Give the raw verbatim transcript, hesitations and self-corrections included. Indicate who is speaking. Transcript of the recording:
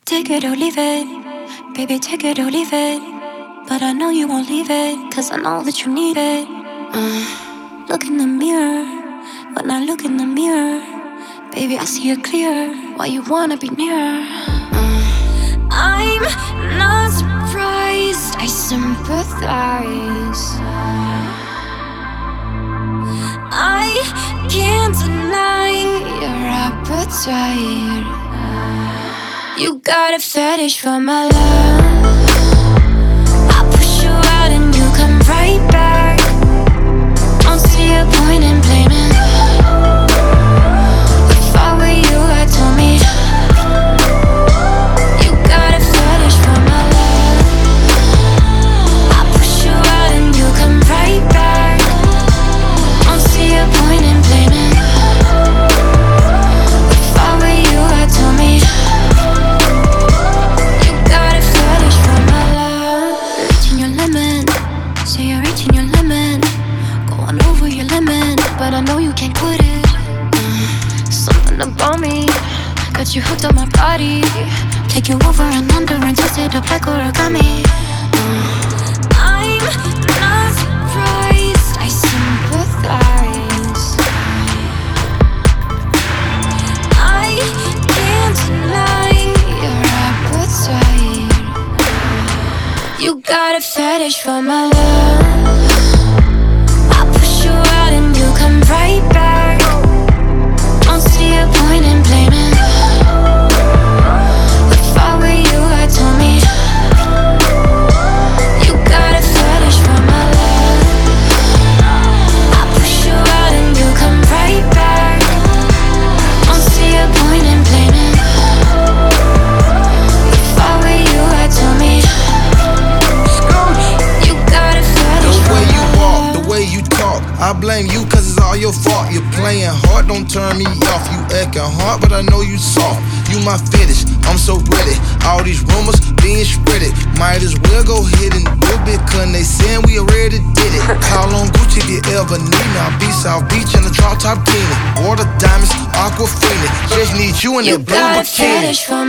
Speaker 1: Take it or leave it, baby, take it or leave it. But I know you won't leave it, cause I know that you need it. uh, Look in the mirror, when I look in the mirror, baby, I see it clear, why you wanna be near. uh, I'm not surprised, I sympathize. I can't deny your appetite. You got a fetish for my love. I push you out and you come right back. Don't see a point in blaming. If I were you, I'd tell me. You got a fetish for my love. I push you out and you come right back. Don't see a point in blaming. If I were you, I'd tell me. But I know you can't quit it. uh, Something about me got you hooked on my body. Take you over and under and twist it up like origami. uh, I'm not surprised, I sympathize. I can't deny your appetite. You got a fetish for my love. Come right back. Don't see a point in blaming. If I were you, I'd tell me. You got a fetish for my love. I push you out and you come right back. Don't see a point in blaming. If I were you, I'd tell me. You got a fetish for my love. The way you walk,
Speaker 2: the way you talk, I blame you cause it's all your fault. You're playing hard, don't turn me off. You acting hard, but I know you soft. You my fetish, I'm so ready. All these rumors being spreaded. Might as well go ahead and do it, cause they saying we already did it. Call on Gucci if you ever need me. I'll be South Beach in the drop top bikini. Water diamonds, aquafina. Just need you in that blue bikini.